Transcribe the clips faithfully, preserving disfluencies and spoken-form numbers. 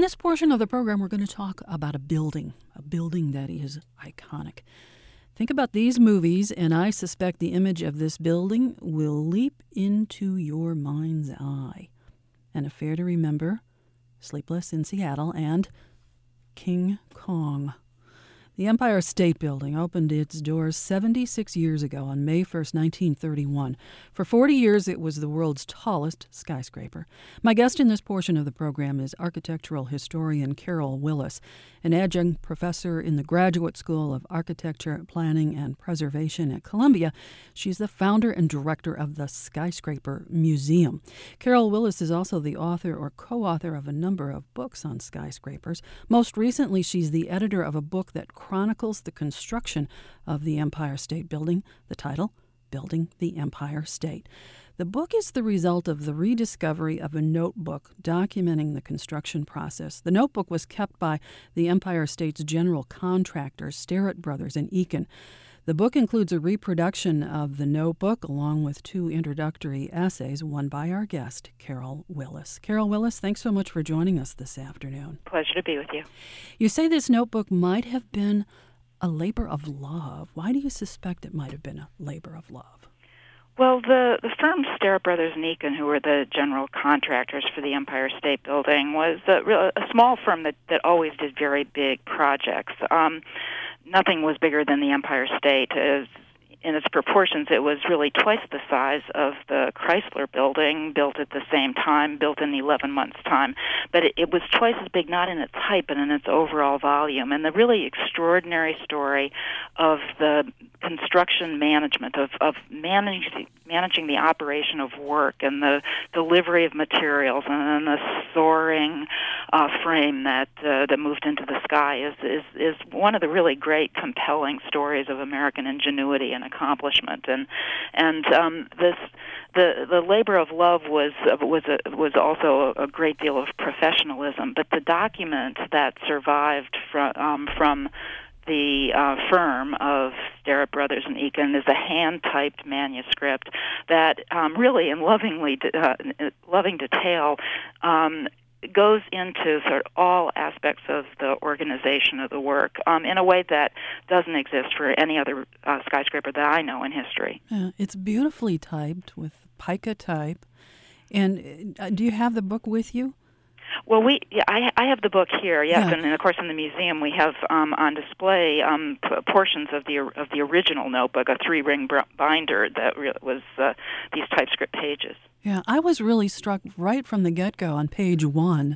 this portion of the program, we're going to talk about a building, a building that is iconic. Think about these movies, and I suspect the image of this building will leap into your mind's eye. An Affair to Remember, Sleepless in Seattle, and King Kong. The Empire State Building opened its doors seventy-six years ago on May first, nineteen thirty-one. For forty years, it was the world's tallest skyscraper. My guest in this portion of the program is architectural historian Carol Willis, an adjunct professor in the Graduate School of Architecture, Planning, and Preservation at Columbia. She's the founder and director of the Skyscraper Museum. Carol Willis is also the author or co-author of a number of books on skyscrapers. Most recently, she's the editor of a book that chronicles the construction of the Empire State Building. The title, Building the Empire State. The book is the result of the rediscovery of a notebook documenting the construction process. The notebook was kept by the Empire State's general contractors, Starrett Brothers and Eakin. The book includes a reproduction of the notebook along with two introductory essays, one by our guest, Carol Willis. Carol Willis, thanks so much for joining us this afternoon. Pleasure to be with you. You say this notebook might have been a labor of love. Why do you suspect it might have been a labor of love? Well, the, the firm Starrett Brothers and Eakin, who were the general contractors for the Empire State Building, was a, a small firm that, that always did very big projects. Um, nothing was bigger than the Empire State. As in its proportions, it was really twice the size of the Chrysler Building, built at the same time, built in eleven months' time. But it, it was twice as big, not in its height, but in its overall volume. And the really extraordinary story of the construction management, of, of managing, managing the operation of work and the delivery of materials and then the soaring uh, frame that uh, that moved into the sky is, is, is one of the really great, compelling stories of American ingenuity and accomplishment. And and um, this the the labor of love was was a, was also a great deal of professionalism. But the document that survived from um, from the uh, firm of Starrett Brothers and Eakin is a hand-typed manuscript that um, really, in lovingly uh, loving detail, um, goes into sort of all aspects of the organization of the work um, in a way that doesn't exist for any other uh, skyscraper that I know in history. Yeah, it's beautifully typed with pica type. And uh, do you have the book with you? Well, we yeah, I, I have the book here, yes, yeah. and then, of course in the museum we have um, on display um, p- portions of the of the original notebook, a three-ring br- binder that re- was uh, these typescript pages. Yeah, I was really struck right from the get-go on page one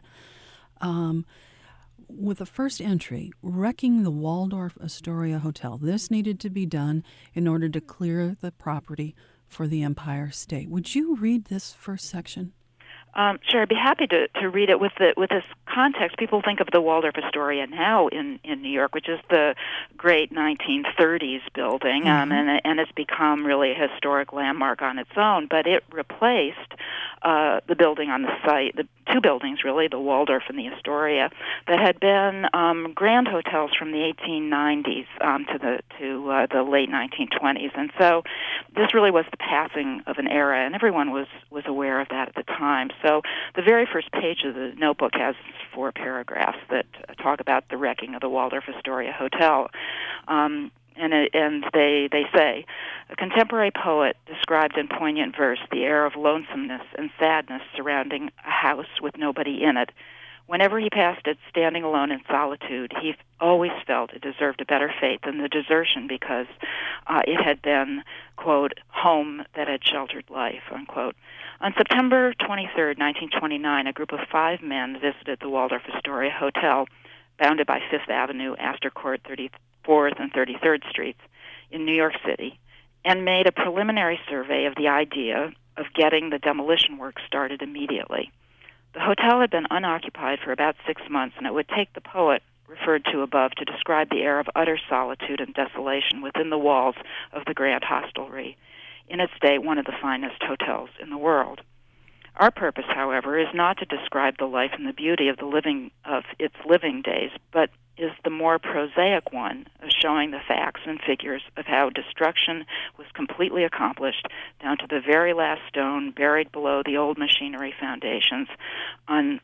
um, with the first entry, wrecking the Waldorf Astoria Hotel. This needed to be done in order to clear the property for the Empire State. Would you read this first section? Um, sure, I'd be happy to, to read it with the with this context. People think of the Waldorf Astoria now in, in New York, which is the great nineteen thirties building, mm-hmm. um, and and it's become really a historic landmark on its own. But it replaced uh, the building on the site, the two buildings really, the Waldorf and the Astoria, that had been um, grand hotels from the eighteen nineties um, to the to uh, the late nineteen twenties, and so this really was the passing of an era, and everyone was was aware of that at the time. So the very first page of the notebook has four paragraphs that talk about the wrecking of the Waldorf Astoria Hotel. Um, and, it, and they, they say, a contemporary poet described in poignant verse the air of lonesomeness and sadness surrounding a house with nobody in it. Whenever he passed it, standing alone in solitude, he always felt it deserved a better fate than the desertion because uh, it had been, quote, home that had sheltered life, unquote. On September twenty-third, nineteen twenty-nine, a group of five men visited the Waldorf Astoria Hotel, bounded by Fifth Avenue, Astor Court, thirty-fourth and thirty-third Streets, in New York City, and made a preliminary survey of the idea of getting the demolition work started immediately. The hotel had been unoccupied for about six months, and it would take the poet referred to above to describe the air of utter solitude and desolation within the walls of the Grand Hostelry, in its day one of the finest hotels in the world. Our purpose, however, is not to describe the life and the beauty of the living of its living days, but is the more prosaic one of showing the facts and figures of how destruction was completely accomplished down to the very last stone buried below the old machinery foundations on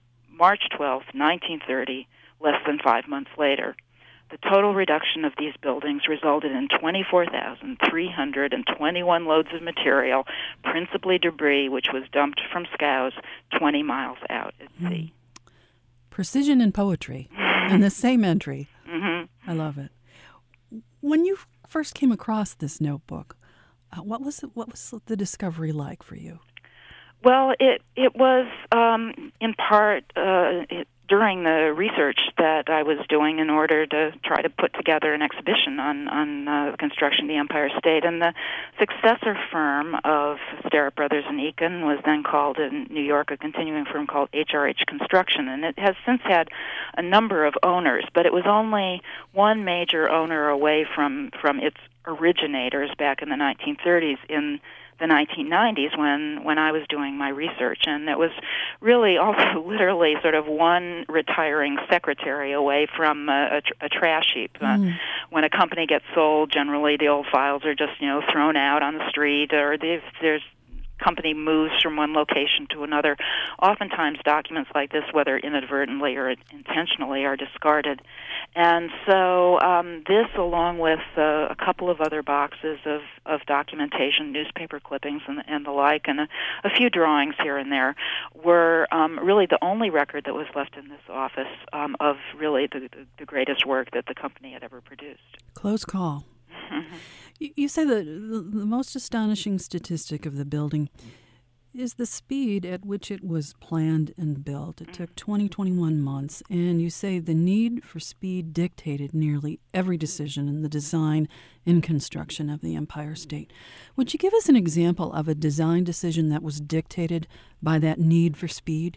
March twelfth, nineteen thirty, less than five months later. The total reduction of these buildings resulted in twenty-four thousand three hundred twenty-one loads of material, principally debris, which was dumped from scows twenty miles out at sea. Precision and poetry in the same entry. Mm-hmm. I love it. When you first came across this notebook, uh, what was it, what was the discovery like for you? Well, it it was um, in part uh, it, during the research that I was doing in order to try to put together an exhibition on on uh, the construction of the Empire State. And the successor firm of Starrett Brothers and Eakin was then called in New York a continuing firm called H R H Construction, and it has since had a number of owners, but it was only one major owner away from from its originators back in the nineteen thirties in the nineteen nineties when, when I was doing my research. And it was really also literally sort of one retiring secretary away from a, a, tr- a trash heap. Mm. Uh, when a company gets sold, generally the old files are just, you know, thrown out on the street, or there's, there's company moves from one location to another. Oftentimes documents like this, whether inadvertently or intentionally, are discarded. And so um, this, along with uh, a couple of other boxes of, of documentation, newspaper clippings and, and the like, and a, a few drawings here and there, were um, really the only record that was left in this office um, of really the, the, the greatest work that the company had ever produced. Close call. You say that the most astonishing statistic of the building is the speed at which it was planned and built. It took twenty, twenty-one months, and you say the need for speed dictated nearly every decision in the design and construction of the Empire State. Would you give us an example of a design decision that was dictated by that need for speed?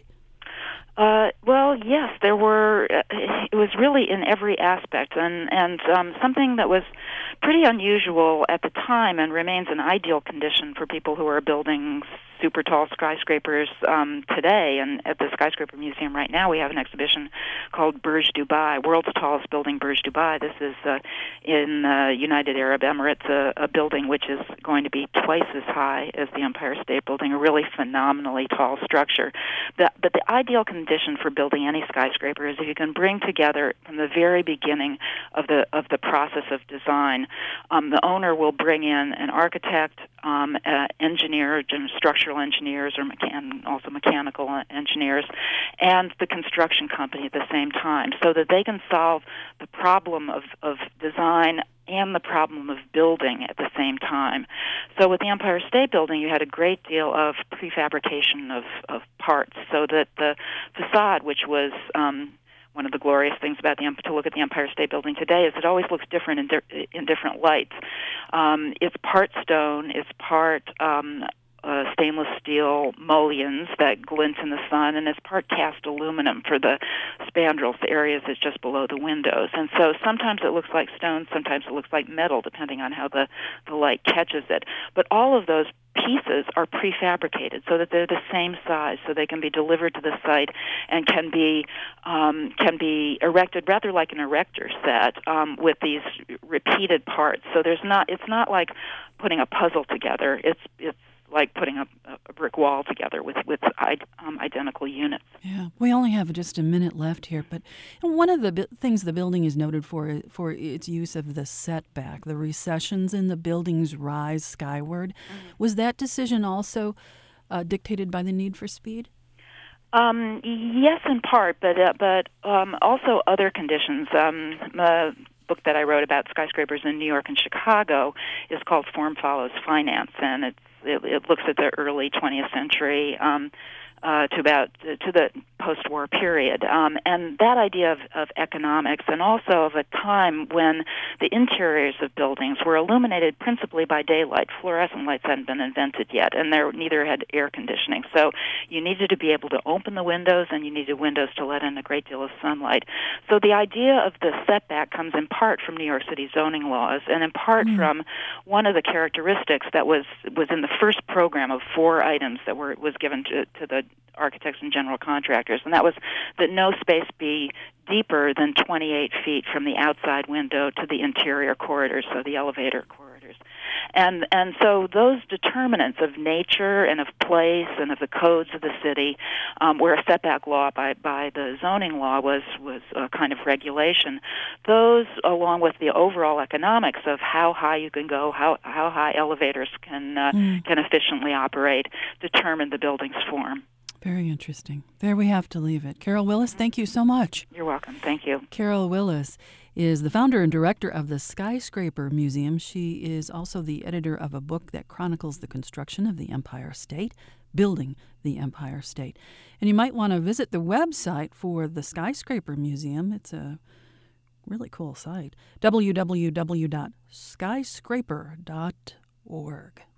Uh, well, yes, there were. Uh, it was really in every aspect, and and um, something that was pretty unusual at the time and remains an ideal condition for people who are building super tall skyscrapers um, today. And at the Skyscraper Museum right now, we have an exhibition called Burj Dubai, World's Tallest Building, Burj Dubai. This is uh, in uh, United Arab Emirates, a, a building which is going to be twice as high as the Empire State Building, a really phenomenally tall structure. The, but the ideal condition for building any skyscraper is if you can bring together from the very beginning of the of the process of design, um, the owner will bring in an architect, um, uh, engineer, structural engineers, or mechan- also mechanical engineers, and the construction company at the same time, so that they can solve the problem of, of design and the problem of building at the same time. So with the Empire State Building, you had a great deal of prefabrication of, of parts, so that the facade, which was um, one of the glorious things about the to look at the Empire State Building today, is it always looks different in, di- in different lights. Um, it's part stone, it's part um, Uh, stainless steel mullions that glint in the sun, and it's part cast aluminum for the spandrels, the areas that's just below the windows. And so sometimes it looks like stone, sometimes it looks like metal, depending on how the, the light catches it. But all of those pieces are prefabricated so that they're the same size, so they can be delivered to the site and can be um, can be erected rather like an erector set um, with these repeated parts. So there's not it's not like putting a puzzle together. It's it's like putting a, a brick wall together with with um, identical units. Yeah, we only have just a minute left here, but one of the bi- things the building is noted for for its use of the setback, the recessions in the building's rise skyward. Mm-hmm. Was that decision also uh, dictated by the need for speed? Um, yes, in part, but uh, but um, also other conditions. Um, uh, book that I wrote about skyscrapers in New York and Chicago is called Form Follows Finance, and it's It, it looks at the early twentieth century um, uh, to about to the post-war period, um, and that idea of, of economics, and also of a time when the interiors of buildings were illuminated principally by daylight. Fluorescent lights hadn't been invented yet, and there neither had air conditioning. So you needed to be able to open the windows, and you needed windows to let in a great deal of sunlight. So the idea of the setback comes in part from New York City zoning laws, and in part mm. from one of the characteristics that was was in the first program of four items that were was given to, to the architects and general contractors, and that was that no space be deeper than twenty-eight feet from the outside window to the interior corridors, so the elevator corridors. And and so those determinants of nature and of place and of the codes of the city, um, where a setback law by, by the zoning law was, was a kind of regulation, those, along with the overall economics of how high you can go, how, how high elevators can, uh, mm. can efficiently operate, determine the building's form. Very interesting. There we have to leave it. Carol Willis, thank you so much. You're welcome. Thank you. Carol Willis is the founder and director of the Skyscraper Museum. She is also the editor of a book that chronicles the construction of the Empire State, Building the Empire State. And you might want to visit the website for the Skyscraper Museum. It's a really cool site, w w w dot skyscraper dot org.